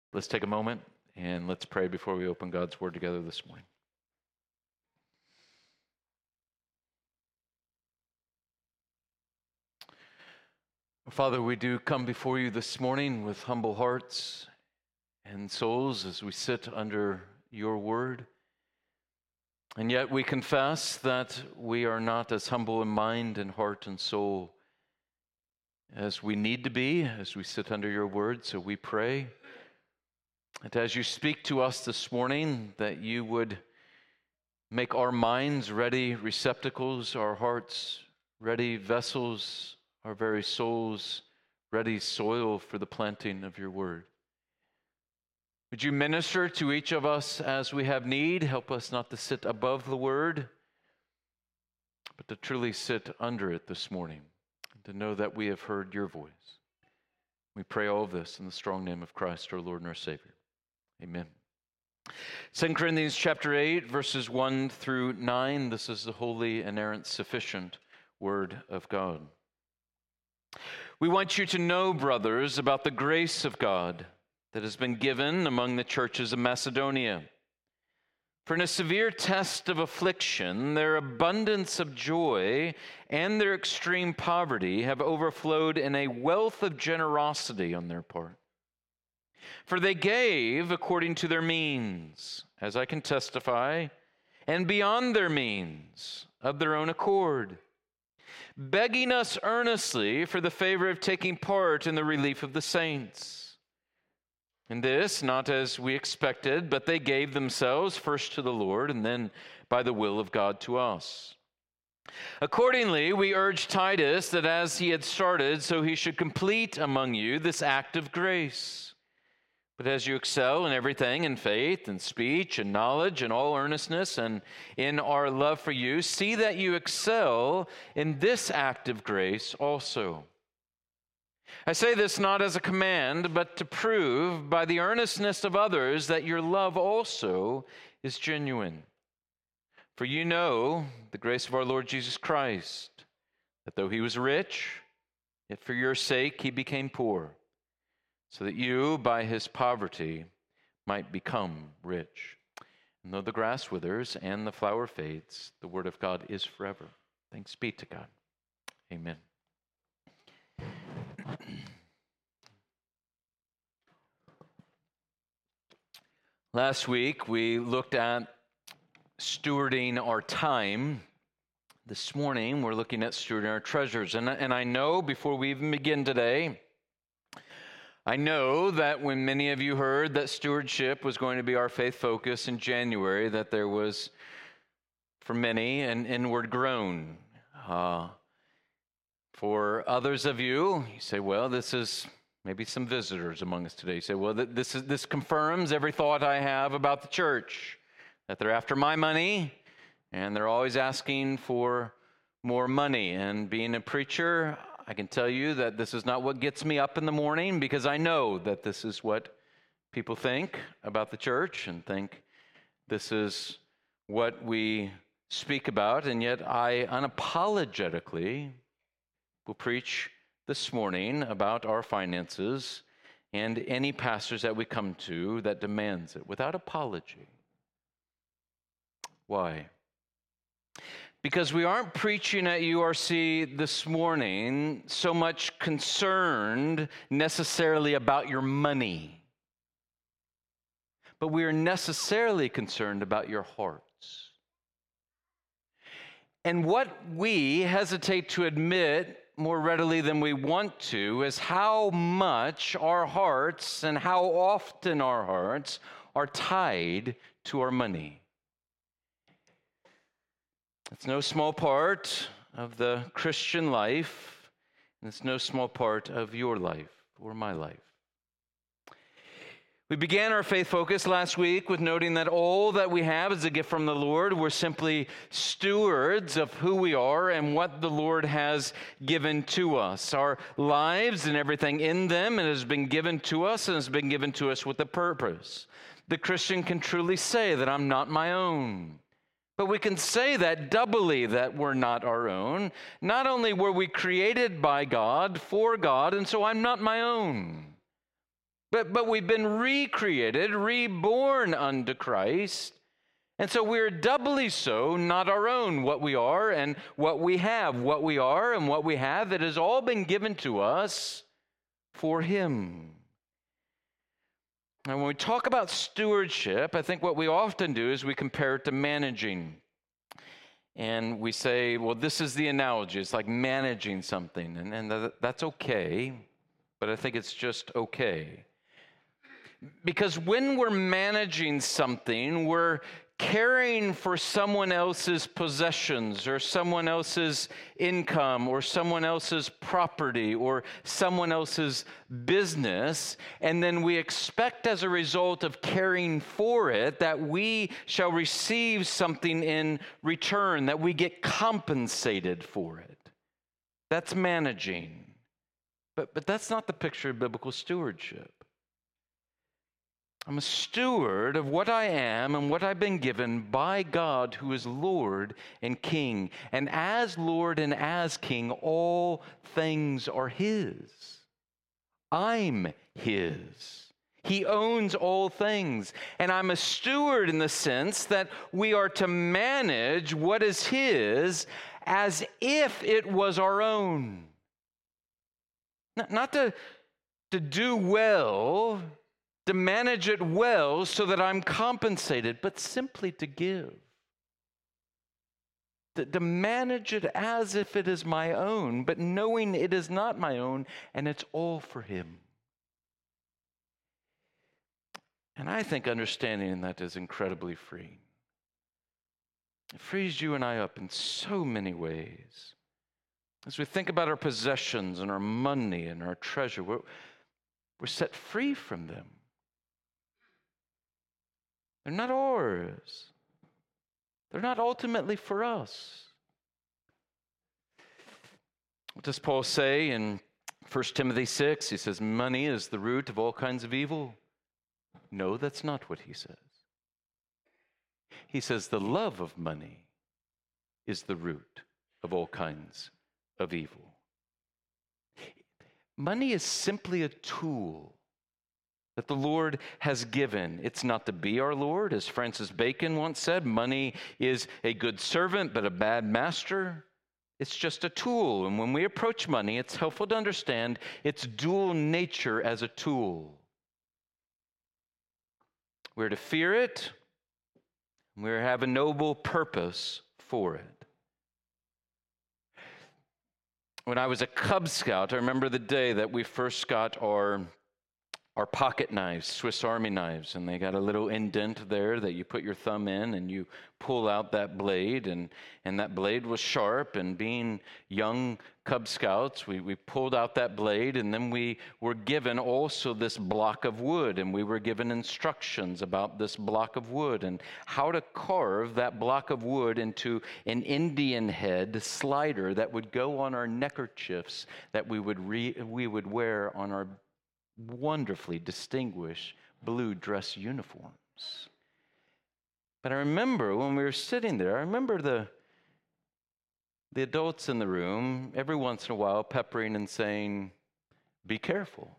Let's take a moment and let's pray before we open God's Word together this morning. Father, we do come before you this morning with humble hearts and souls as we sit under your word. And yet we confess that we are not as humble in mind and heart and soul as we need to be as we sit under your word. So we pray that as you speak to us this morning, that you would make our minds ready receptacles, our hearts ready vessels, our very souls ready soil for the planting of your word. Would you minister to each of us as we have need? Help us not to sit above the word, but to truly sit under it this morning, and to know that we have heard your voice. We pray all of this in the strong name of Christ, our Lord and our Savior. Amen. 2 Corinthians chapter 8, verses 1 through 9. This is the holy, inerrant, sufficient word of God. We want you to know, brothers, about the grace of God that has been given among the churches of Macedonia. For in a severe test of affliction, their abundance of joy and their extreme poverty have overflowed in a wealth of generosity on their part. For they gave according to their means, as I can testify, and beyond their means, of their own accord, begging us earnestly for the favor of taking part in the relief of the saints. And this, not as we expected, but they gave themselves first to the Lord, and then by the will of God to us. Accordingly, we urge Titus that as he had started, so he should complete among you this act of grace. But as you excel in everything, in faith and speech and knowledge and all earnestness and in our love for you, see that you excel in this act of grace also. I say this not as a command, but to prove by the earnestness of others that your love also is genuine. For you know the grace of our Lord Jesus Christ, that though he was rich, yet for your sake he became poor, so that you, by his poverty, might become rich. And though the grass withers and the flower fades, the word of God is forever. Thanks be to God. Amen. Last week, we looked at stewarding our time. This morning, we're looking at stewarding our treasures. And I know, before we even begin today, I know that when many of you heard that stewardship was going to be our faith focus in January, that there was, for many, an inward groan. For others of you, you say, well, this is maybe some visitors among us today. You say, well, this confirms every thought I have about the church, that they're after my money, and they're always asking for more money. And being a preacher, I can tell you that this is not what gets me up in the morning, because I know that this is what people think about the church and think this is what we speak about. And yet I unapologetically will preach this morning about our finances and any pastors that we come to that demands it without apology. Why? Because we aren't preaching at URC this morning so much concerned necessarily about your money, but we are necessarily concerned about your hearts. And what we hesitate to admit more readily than we want to is how much our hearts and how often our hearts are tied to our money. It's no small part of the Christian life, and it's no small part of your life or my life. We began our faith focus last week with noting that all that we have is a gift from the Lord. We're simply stewards of who we are and what the Lord has given to us. Our lives and everything in them, it has been given to us, and has been given to us with a purpose. The Christian can truly say that I'm not my own. But we can say that doubly, that we're not our own. Not only were we created by God, for God, and so I'm not my own, But we've been recreated, reborn unto Christ. And so we're doubly so, not our own, what we are and what we have. What we are and what we have, it has all been given to us for Him. And when we talk about stewardship, I think what we often do is we compare it to managing. And we say, well, this is the analogy. It's like managing something. And that's okay, but I think it's just okay. Because when we're managing something, we're caring for someone else's possessions or someone else's income or someone else's property or someone else's business, and then we expect as a result of caring for it that we shall receive something in return, that we get compensated for it. That's managing. But that's not the picture of biblical stewardship. I'm a steward of what I am and what I've been given by God, who is Lord and King. And as Lord and as King, all things are His. I'm His. He owns all things. And I'm a steward in the sense that we are to manage what is His as if it was our own. Not to do well, to manage it well so that I'm compensated, but simply to give. To manage it as if it is my own, but knowing it is not my own, and it's all for Him. And I think understanding that is incredibly freeing. It frees you and I up in so many ways. As we think about our possessions and our money and our treasure, we're set free from them. They're not ours. They're not ultimately for us. What does Paul say in 1 Timothy 6? He says, money is the root of all kinds of evil. No, that's not what he says. He says the love of money is the root of all kinds of evil. Money is simply a tool that the Lord has given. It's not to be our Lord. As Francis Bacon once said, money is a good servant but a bad master. It's just a tool. And when we approach money, it's helpful to understand its dual nature as a tool. We're to fear it. We have a noble purpose for it. When I was a Cub Scout, I remember the day that we first got our pocket knives, Swiss Army knives, and they got a little indent there that you put your thumb in and you pull out that blade, and that blade was sharp, and being young Cub Scouts, we pulled out that blade, and then we were given also this block of wood, and we were given instructions about this block of wood and how to carve that block of wood into an Indian head slider that would go on our neckerchiefs that we would wear on our wonderfully distinguished blue dress uniforms. But I remember when we were sitting there, I remember the adults in the room every once in a while peppering and saying, be careful.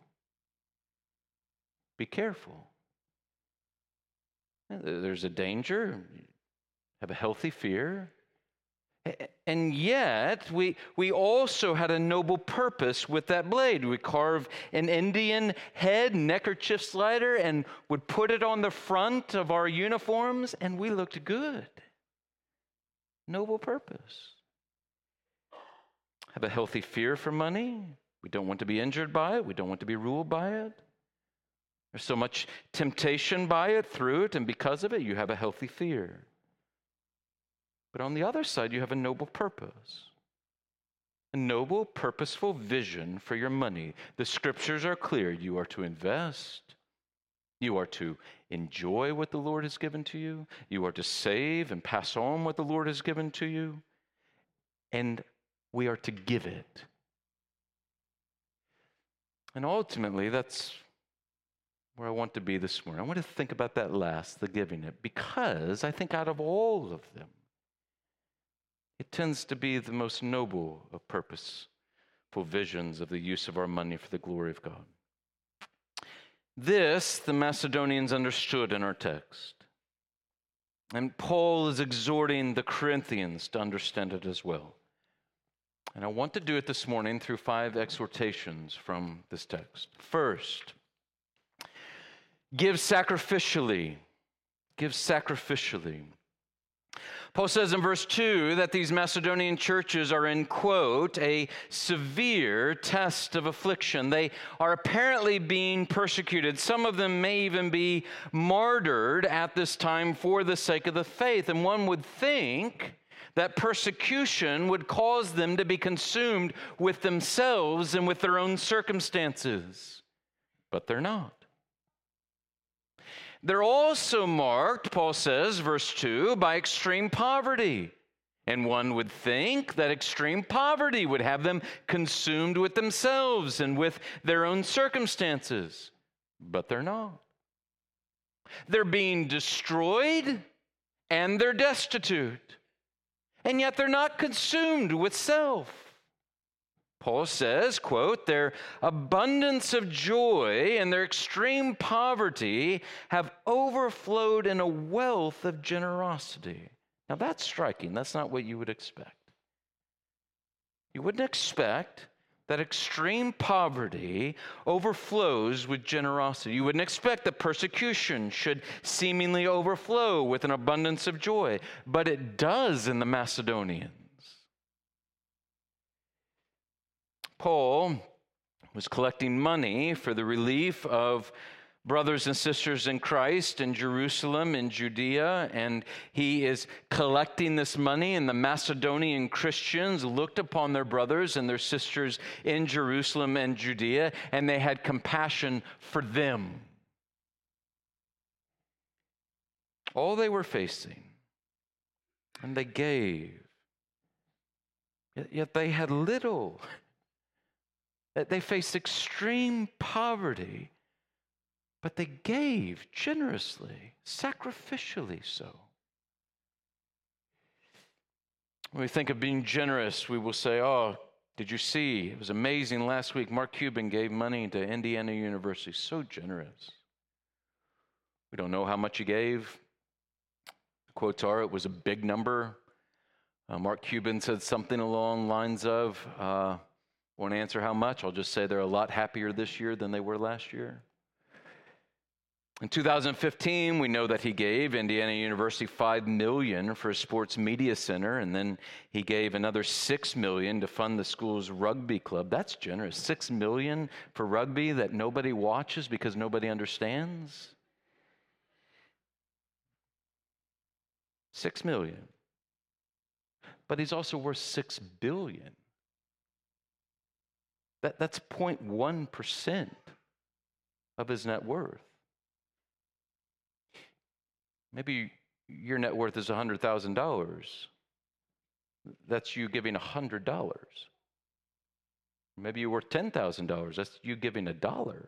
Be careful. There's a danger. Have a healthy fear. And yet, we also had a noble purpose with that blade. We carve an Indian head neckerchief slider and would put it on the front of our uniforms, and we looked good. Noble purpose. Have a healthy fear for money. We don't want to be injured by it. We don't want to be ruled by it. There's so much temptation by it, through it, and because of it, you have a healthy fear. But on the other side, you have a noble purpose. A noble, purposeful vision for your money. The scriptures are clear. You are to invest. You are to enjoy what the Lord has given to you. You are to save and pass on what the Lord has given to you. And we are to give it. And ultimately, that's where I want to be this morning. I want to think about that last, the giving it, because I think out of all of them, it tends to be the most noble of purposeful visions of the use of our money for the glory of God. This the Macedonians understood in our text. And Paul is exhorting the Corinthians to understand it as well. And I want to do it this morning through 5 exhortations from this text. First, give sacrificially. Give sacrificially. Paul says in verse 2 that these Macedonian churches are in, quote, a severe test of affliction. They are apparently being persecuted. Some of them may even be martyred at this time for the sake of the faith. And one would think that persecution would cause them to be consumed with themselves and with their own circumstances. But they're not. They're also marked, Paul says, verse 2, by extreme poverty. And one would think that extreme poverty would have them consumed with themselves and with their own circumstances. But they're not. They're being destroyed and they're destitute. And yet they're not consumed with self. Paul says, quote, their abundance of joy and their extreme poverty have overflowed in a wealth of generosity. Now that's striking. That's not what you would expect. You wouldn't expect that extreme poverty overflows with generosity. You wouldn't expect that persecution should seemingly overflow with an abundance of joy, but it does in the Macedonians. Paul was collecting money for the relief of brothers and sisters in Christ in Jerusalem, in Judea, and he is collecting this money, and the Macedonian Christians looked upon their brothers and their sisters in Jerusalem and Judea, and they had compassion for them. All they were facing, and they gave, yet they had little. They faced extreme poverty, but they gave generously, sacrificially so. When we think of being generous, we will say, oh, did you see? It was amazing last week. Mark Cuban gave money to Indiana University. So generous. We don't know how much he gave. The quotes are, it was a big number. Mark Cuban said something along the lines of, won't answer how much. I'll just say they're a lot happier this year than they were last year. In 2015, we know that he gave Indiana University $5 million for a sports media center, and then he gave another $6 million to fund the school's rugby club. That's generous. $6 million for rugby that nobody watches because nobody understands. $6 million. But he's also worth $6 billion. That's 0.1% of his net worth. Maybe your net worth is $100,000. That's you giving $100. Maybe you're worth $10,000. That's you giving $1.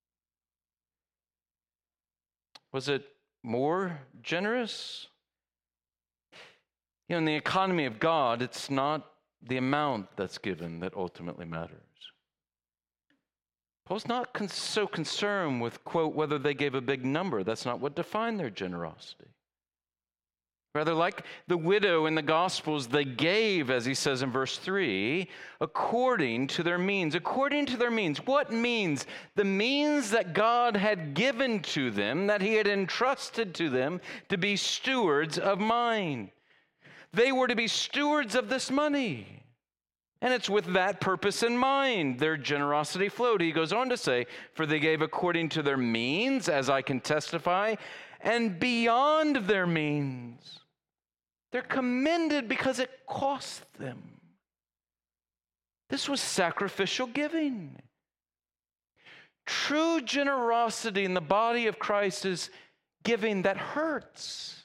Was it more generous? You know, in the economy of God, it's not the amount that's given that ultimately matters. Paul's not so concerned with, quote, whether they gave a big number. That's not what defined their generosity. Rather, like the widow in the Gospels, they gave, as he says in verse 3, according to their means. According to their means. What means? The means that God had given to them, that he had entrusted to them to be stewards of mine. They were to be stewards of this money. And it's with that purpose in mind their generosity flowed. He goes on to say, for they gave according to their means, as I can testify, and beyond their means. They're commended because it cost them. This was sacrificial giving. True generosity in the body of Christ is giving that hurts.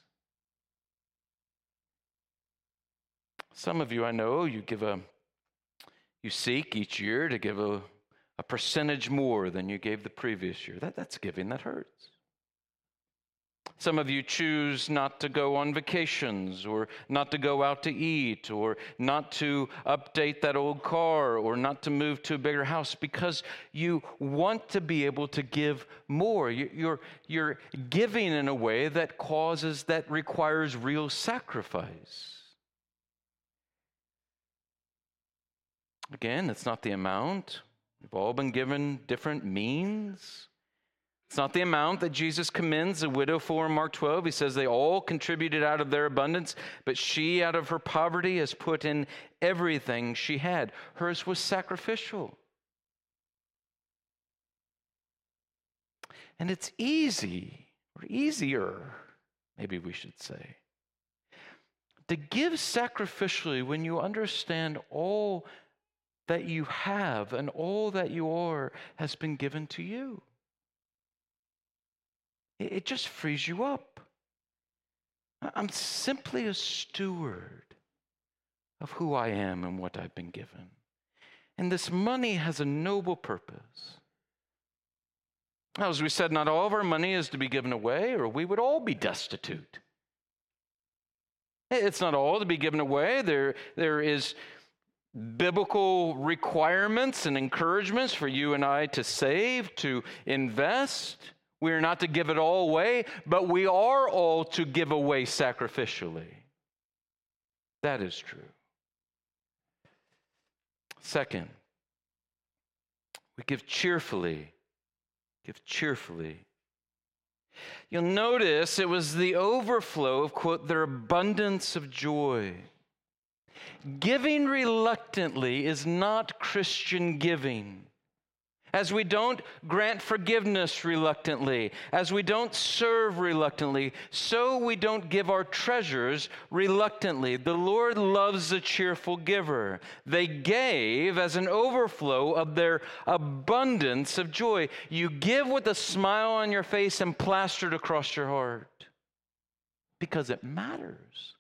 Some of you, I know, you seek each year to give a percentage more than you gave the previous year. That's giving that hurts. Some of you choose not to go on vacations, or not to go out to eat, or not to update that old car, or not to move to a bigger house because you want to be able to give more. You're giving in a way that requires real sacrifice. Again, it's not the amount. We've all been given different means. It's not the amount that Jesus commends the widow for in Mark 12. He says they all contributed out of their abundance, but she out of her poverty has put in everything she had. Hers was sacrificial. And it's easy, or easier, maybe we should say, to give sacrificially when you understand all that you have and all that you are has been given to you. It just frees you up. I'm simply a steward of who I am and what I've been given. And this money has a noble purpose. Now, as we said, not all of our money is to be given away, or we would all be destitute. It's not all to be given away. There is biblical requirements and encouragements for you and I to save, to invest. We are not to give it all away, but we are all to give away sacrificially. That is true. Second, we give cheerfully. Give cheerfully. You'll notice it was the overflow of, quote, their abundance of joy. Giving reluctantly is not Christian giving. As we don't grant forgiveness reluctantly, as we don't serve reluctantly, so we don't give our treasures reluctantly. The Lord loves a cheerful giver. They gave as an overflow of their abundance of joy. You give with a smile on your face and plastered across your heart because it matters.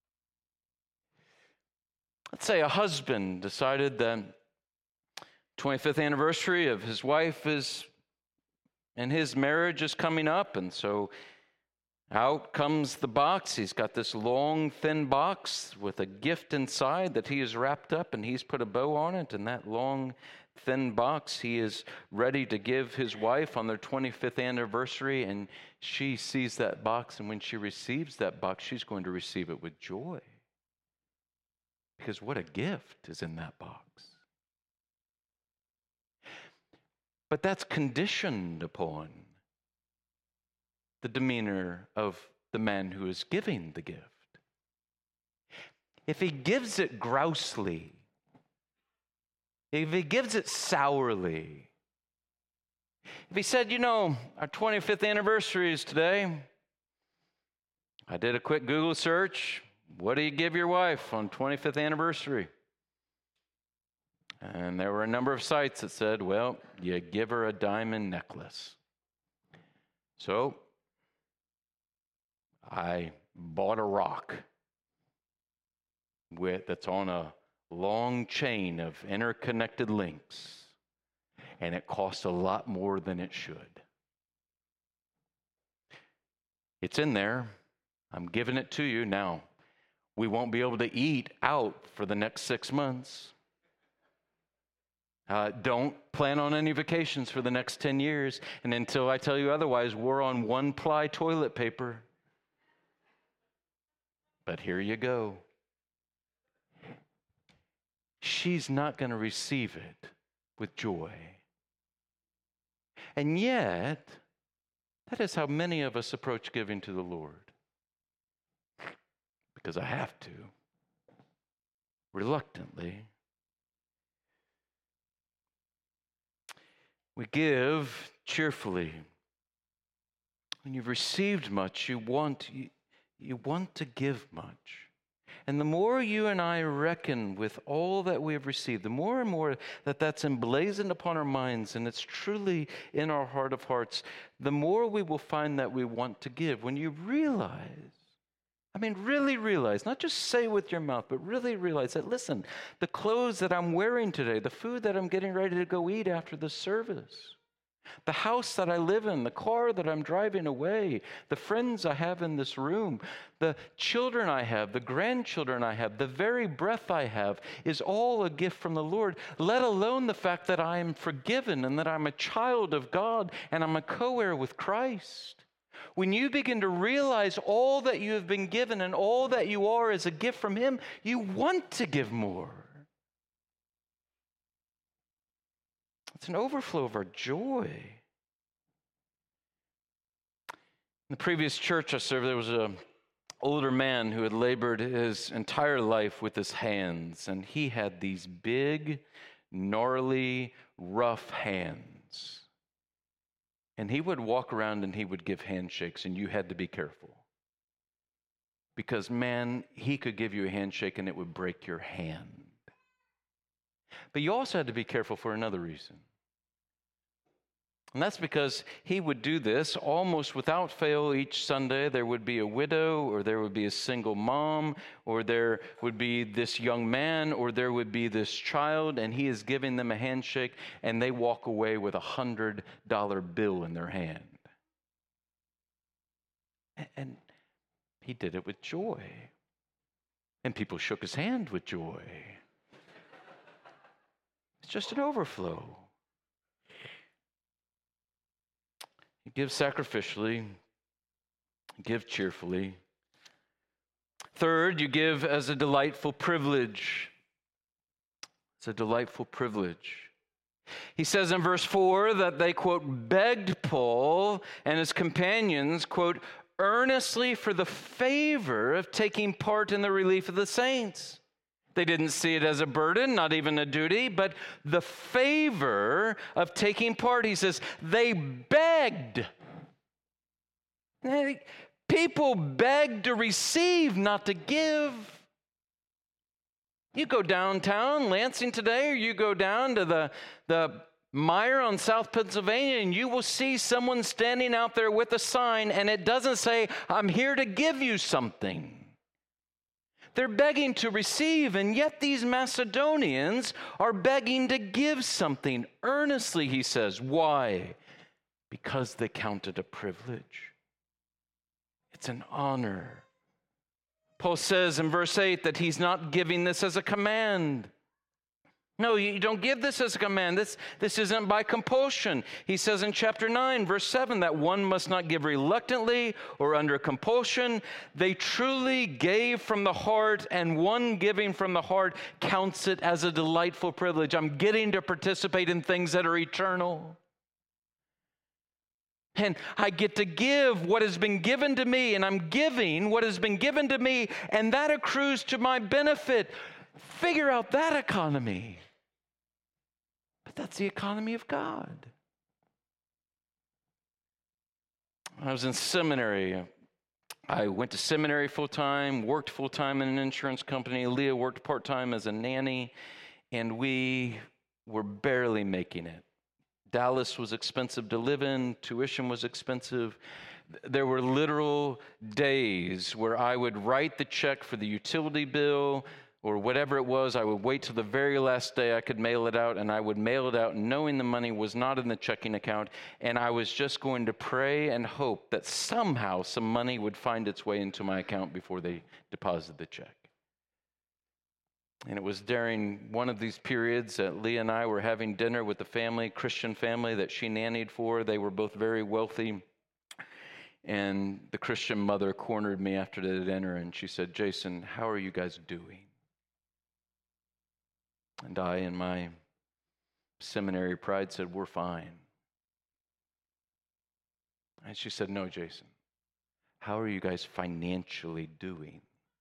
Let's say a husband decided that 25th anniversary of his wife and his marriage is coming up, and so out comes the box. He's got this long, thin box with a gift inside that he has wrapped up, and he's put a bow on it, and that long, thin box he is ready to give his wife on their 25th anniversary, and she sees that box, and when she receives that box, she's going to receive it with joy. Because what a gift is in that box. But that's conditioned upon the demeanor of the man who is giving the gift. If he gives it grousely, if he gives it sourly, if he said, our 25th anniversary is today. I did a quick Google search. What do you give your wife on 25th anniversary? And there were a number of sites that said, well, you give her a diamond necklace. So I bought a rock that's on a long chain of interconnected links, and it costs a lot more than it should. It's in there. I'm giving it to you now. We won't be able to eat out for the next 6 months. Don't plan on any vacations for the next 10 years. And until I tell you otherwise, we're on 1-ply toilet paper. But here you go. She's not going to receive it with joy. And yet, that is how many of us approach giving to the Lord. Because I have to. Reluctantly. We give cheerfully. When you've received much, you want to give much. And the more you and I reckon with all that we have received, the more and more that's emblazoned upon our minds, and it's truly in our heart of hearts, the more we will find that we want to give. When you really realize, not just say with your mouth, but really realize that, listen, the clothes that I'm wearing today, the food that I'm getting ready to go eat after the service, The house that I live in, the car that I'm driving away, the friends I have in this room, the children I have, the grandchildren I have, the very breath I have is all a gift from the Lord, let alone the fact that I am forgiven and that I'm a child of God and I'm a co-heir with Christ. When you begin to realize all that you have been given and all that you are is a gift from Him, you want to give more. It's an overflow of our joy. In the previous church I served, there was an older man who had labored his entire life with his hands, and he had these big, gnarly, rough hands. And he would walk around and he would give handshakes, and you had to be careful. Because, man, he could give you a handshake and it would break your hand. But you also had to be careful for another reason. And that's because he would do this almost without fail each Sunday. There would be a widow, or there would be a single mom, or there would be this young man, or there would be this child, and he is giving them a handshake, and they walk away with $100 bill in their hand. And he did it with joy. And people shook his hand with joy. It's just an overflow. Give sacrificially, give cheerfully. Third, you give as a delightful privilege. It's a delightful privilege. He says in verse 4 that they, quote, begged Paul and his companions, quote, earnestly for the favor of taking part in the relief of the saints. They didn't see it as a burden, not even a duty, but the favor of taking part. He says, they begged. People beg to receive, not to give. You go downtown Lansing today, or you go down to the Meijer on South Pennsylvania, and you will see someone standing out there with a sign, and it doesn't say, I'm here to give you something. They're begging to receive, and yet these Macedonians are begging to give something earnestly, he says. Why? Because they count it a privilege. It's an honor. Paul says in verse 8 that he's not giving this as a command. No, you don't give this as a command. This isn't by compulsion. He says in chapter 9, verse 7, that one must not give reluctantly or under compulsion. They truly gave from the heart, and one giving from the heart counts it as a delightful privilege. I'm getting to participate in things that are eternal. And I get to give what has been given to me, and I'm giving what has been given to me, and that accrues to my benefit. Figure out that economy. But that's the economy of God. When I was in seminary, I went to seminary full-time, worked full-time in an insurance company. Leah worked part-time as a nanny, and we were barely making it. Dallas was expensive to live in. Tuition was expensive. There were literal days where I would write the check for the utility bill or whatever it was. I would wait till the very last day I could mail it out, and I would mail it out knowing the money was not in the checking account, and I was just going to pray and hope that somehow some money would find its way into my account before they deposited the check. And it was during one of these periods that Leah and I were having dinner with the family, Christian family that she nannied for. They were both very wealthy. And the Christian mother cornered me after the dinner, and she said, Jason, how are you guys doing? And I, in my seminary pride, said, we're fine. And she said, no, Jason, how are you guys financially doing?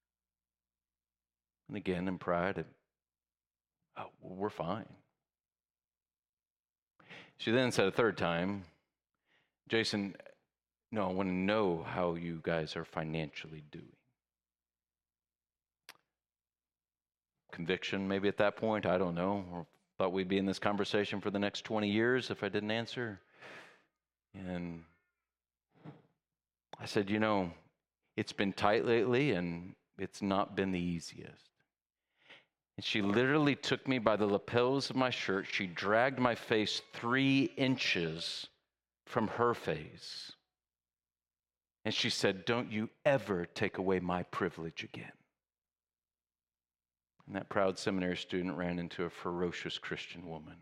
And again, in pride, well, we're fine. She then said a third time, Jason, no, I want to know how you guys are financially doing. Conviction, maybe at that point, I don't know. Or thought we'd be in this conversation for the next 20 years if I didn't answer. And I said, it's been tight lately, and it's not been the easiest. And she literally took me by the lapels of my shirt. She dragged my face 3 inches from her face. And she said, "Don't you ever take away my privilege again." And that proud seminary student ran into a ferocious Christian woman.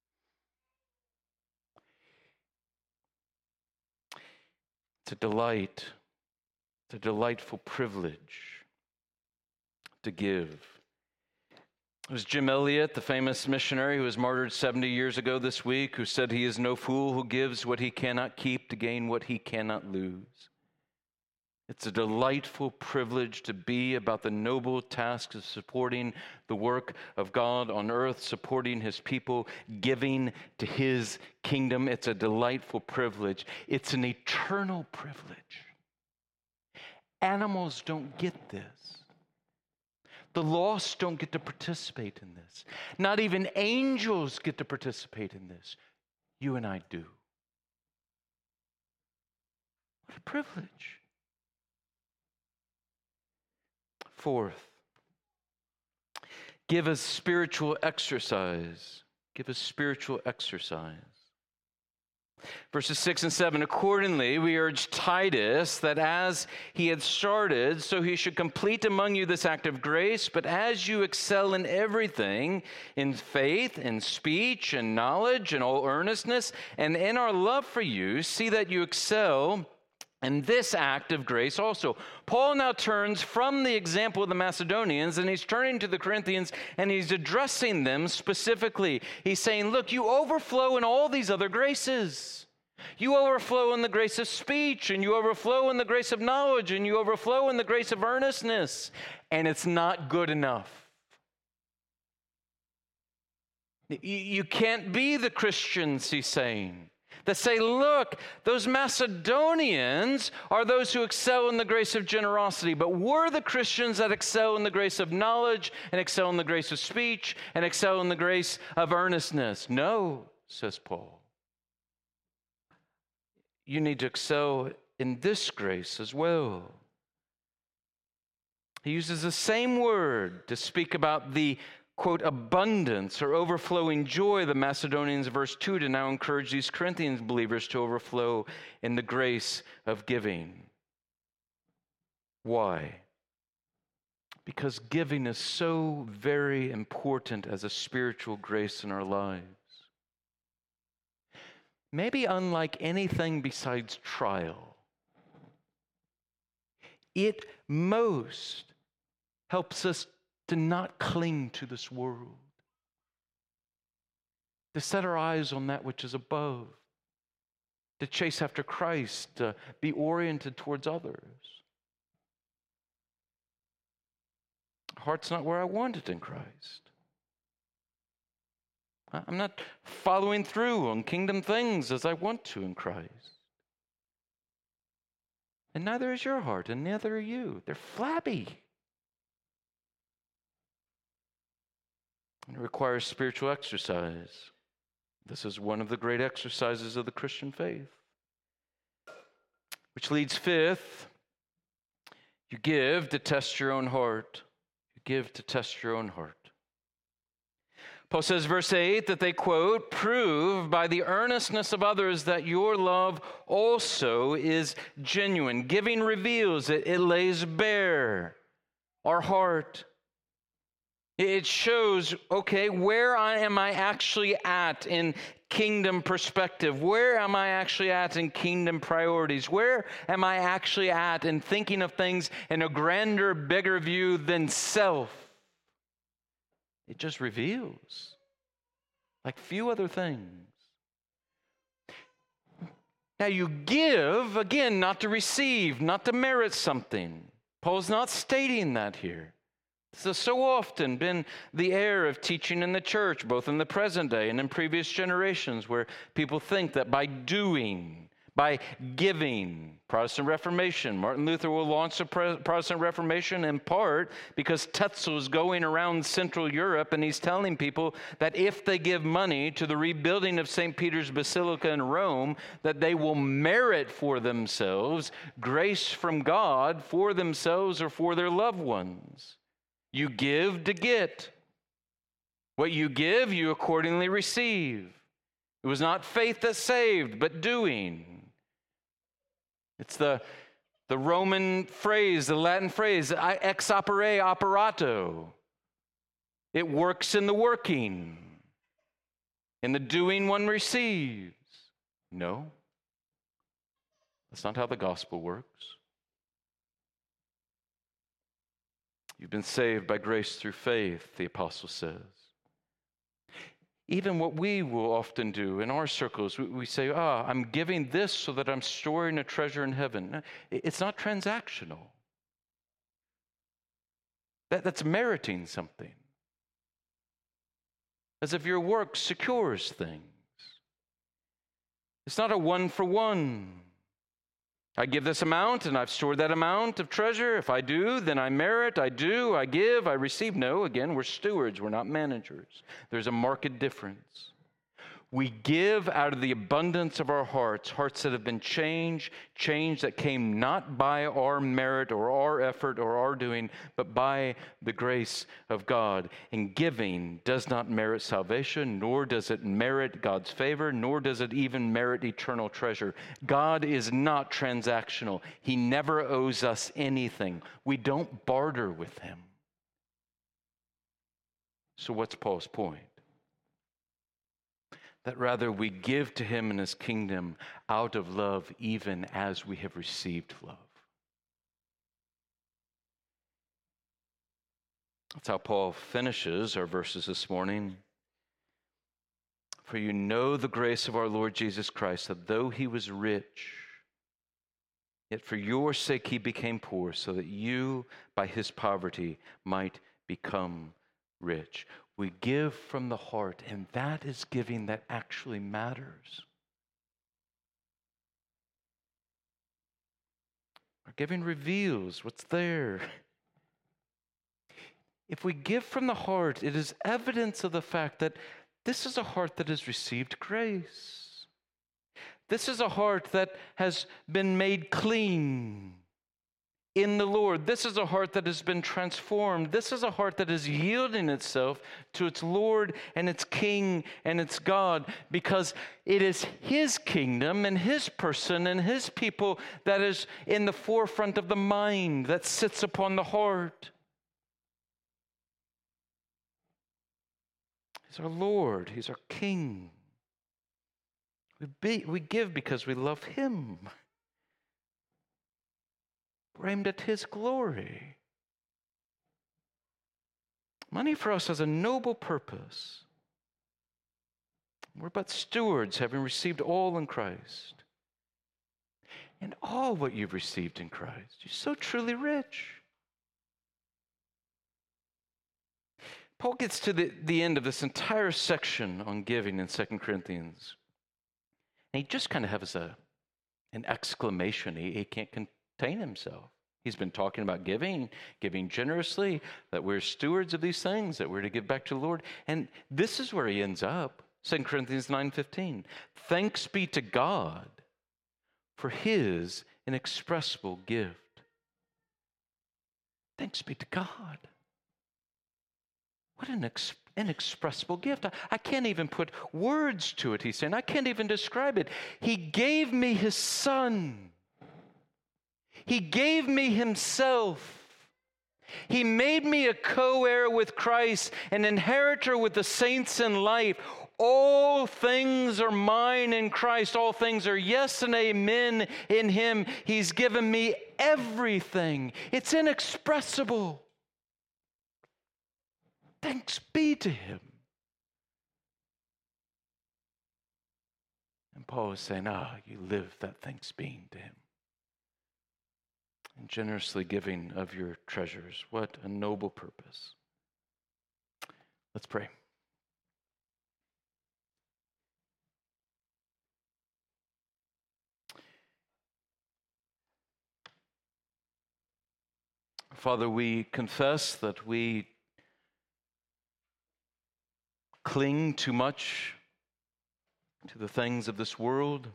It's a delight. It's a delightful privilege to give. It was Jim Elliot, the famous missionary who was martyred 70 years ago this week, who said, "He is no fool who gives what he cannot keep to gain what he cannot lose." It's a delightful privilege to be about the noble task of supporting the work of God on earth, supporting his people, giving to his kingdom. It's a delightful privilege. It's an eternal privilege. Animals don't get this. The lost don't get to participate in this. Not even angels get to participate in this. You and I do. What a privilege. Fourth, give us spiritual exercise. Give us spiritual exercise. Verses 6 and 7, accordingly, we urge Titus that as he had started, so he should complete among you this act of grace, but as you excel in everything, in faith, in speech, in knowledge, in all earnestness, and in our love for you, see that you excel in this act of grace also. Paul now turns from the example of the Macedonians, and he's turning to the Corinthians, and he's addressing them specifically. He's saying, look, you overflow in all these other graces. You overflow in the grace of speech, and you overflow in the grace of knowledge, and you overflow in the grace of earnestness, and it's not good enough. You can't be the Christians, he's saying, that say, look, those Macedonians are those who excel in the grace of generosity, but we're the Christians that excel in the grace of knowledge and excel in the grace of speech and excel in the grace of earnestness. No, says Paul. You need to excel in this grace as well. He uses the same word to speak about the quote, abundance or overflowing joy, the Macedonians, verse 2, to now encourage these Corinthians believers to overflow in the grace of giving. Why? Because giving is so very important as a spiritual grace in our lives. Maybe unlike anything besides trial, it most helps us to not cling to this world, to set our eyes on that which is above, to chase after Christ, to be oriented towards others. Heart's not where I want it in Christ. I'm not following through on kingdom things as I want to in Christ. And neither is your heart, and neither are you. They're flabby. It requires spiritual exercise. This is one of the great exercises of the Christian faith. Which leads fifth, you give to test your own heart. You give to test your own heart. Paul says, verse 8, that they quote, prove by the earnestness of others that your love also is genuine. Giving reveals it. It lays bare our heart. It shows, okay, where am I actually at in kingdom perspective? Where am I actually at in kingdom priorities? Where am I actually at in thinking of things in a grander, bigger view than self? It just reveals, like few other things. Now you give, again, not to receive, not to merit something. Paul's not stating that here. This has so often been the air of teaching in the church, both in the present day and in previous generations, where people think that by doing, by giving, Protestant Reformation. Martin Luther will launch the Protestant Reformation in part because Tetzel is going around Central Europe and he's telling people that if they give money to the rebuilding of St. Peter's Basilica in Rome, that they will merit for themselves grace from God for themselves or for their loved ones. You give to get. What you give, you accordingly receive. It was not faith that saved, but doing. It's the Roman phrase, the Latin phrase, ex opere operato. It works in the working. In the doing one receives. No, that's not how the gospel works. You've been saved by grace through faith, the apostle says. Even what we will often do in our circles, we say, I'm giving this so that I'm storing a treasure in heaven. It's not transactional. That's meriting something. As if your work secures things. It's not a one-for-one. I give this amount, and I've stored that amount of treasure. If I do, then I merit. I do, I give, I receive. No, again, we're stewards. We're not managers. There's a marked difference. We give out of the abundance of our hearts that have been changed that came not by our merit or our effort or our doing, but by the grace of God. And giving does not merit salvation, nor does it merit God's favor, nor does it even merit eternal treasure. God is not transactional. He never owes us anything. We don't barter with him. So what's Paul's point? That rather we give to him in his kingdom out of love, even as we have received love. That's how Paul finishes our verses this morning. For you know the grace of our Lord Jesus Christ, that though he was rich, yet for your sake he became poor, so that you by his poverty might become rich. We give from the heart, and that is giving that actually matters. Our giving reveals what's there. If we give from the heart, it is evidence of the fact that this is a heart that has received grace. This is a heart that has been made clean in the Lord. This is a heart that has been transformed. This is a heart that is yielding itself to its Lord and its King and its God, because it is his kingdom and his person and his people that is in the forefront of the mind, that sits upon the heart. He's our Lord. He's our King. We give because we love him. We're aimed at his glory. Money for us has a noble purpose. We're but stewards, having received all in Christ. And all what you've received in Christ, you're so truly rich. Paul gets to the end of this entire section on giving in 2 Corinthians. And he just kind of has an exclamation. He can't contain himself. He's been talking about giving generously, that we're stewards of these things, that we're to give back to the Lord. And this is where he ends up, 2 Corinthians 9:15. Thanks be to God for his inexpressible gift. Thanks be to God. What an inexpressible gift. I can't even put words to it, he's saying. I can't even describe it. He gave me his son. He gave me himself. He made me a co-heir with Christ, an inheritor with the saints in life. All things are mine in Christ. All things are yes and amen in him. He's given me everything. It's inexpressible. Thanks be to him. And Paul is saying, you live that thanks being to him. And generously giving of your treasures. What a noble purpose. Let's pray. Father, we confess that we cling too much to the things of this world.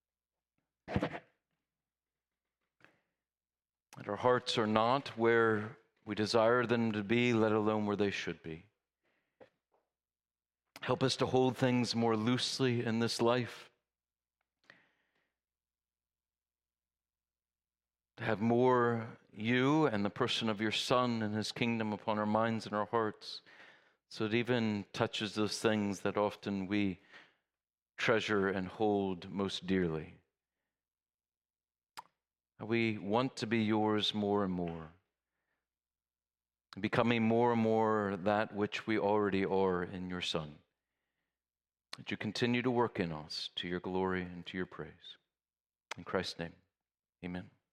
That our hearts are not where we desire them to be, let alone where they should be. Help us to hold things more loosely in this life, to have more you and the person of your Son and his kingdom upon our minds and our hearts, so it even touches those things that often we treasure and hold most dearly. We want to be yours more and more, becoming more and more that which we already are in your Son. That you continue to work in us to your glory and to your praise. In Christ's name, amen.